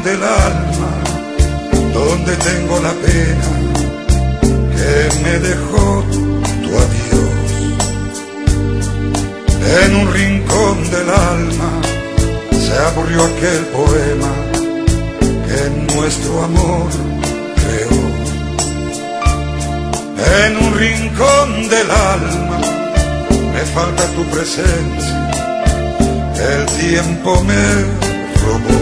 del alma, donde tengo la pena que me dejó tu adiós. En un rincón del alma se aburrió aquel poema que nuestro amor creó. En un rincón del alma me falta tu presencia, el tiempo me robó.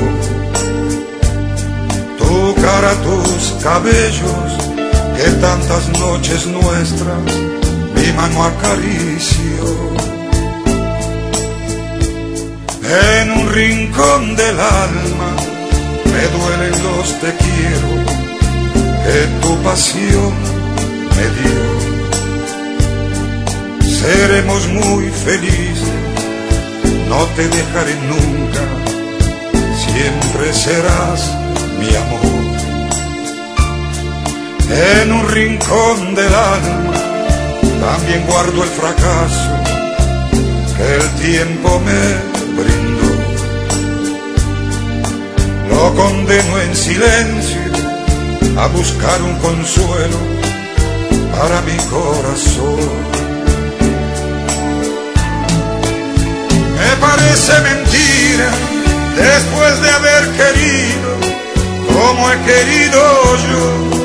Tu cara, tus cabellos, que tantas noches nuestras mi mano acarició. En un rincón del alma me duelen los te quiero que tu pasión me dio. Seremos muy felices, no te dejaré nunca, siempre serás mi amor. En un rincón del alma también guardo el fracaso que el tiempo me brindó. Lo condeno en silencio a buscar un consuelo para mi corazón. Me parece mentira, después de haber querido como he querido yo.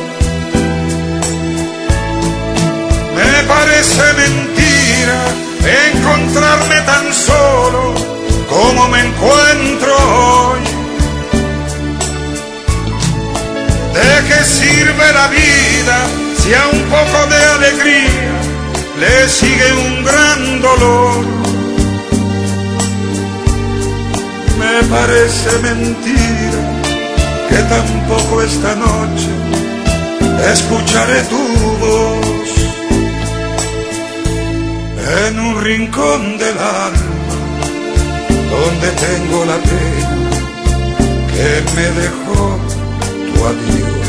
Me parece mentira encontrarme tan solo como me encuentro hoy. ¿De qué sirve la vida si a un poco de alegría le sigue un gran dolor? Me parece mentira que tampoco esta noche escucharé tu voz. En un rincón del alma donde tengo la pena que me dejó tu adiós.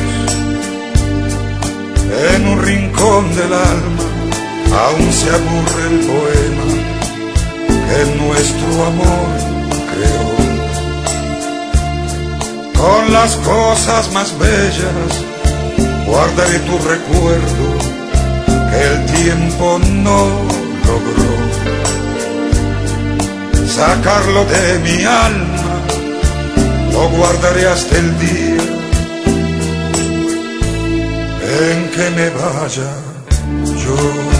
En un rincón del alma aún se aburre el poema que nuestro amor creó. Con las cosas más bellas guardaré tu recuerdo que el tiempo no logró sacarlo de mi alma. Lo guardaré hasta el día en que me vaya yo.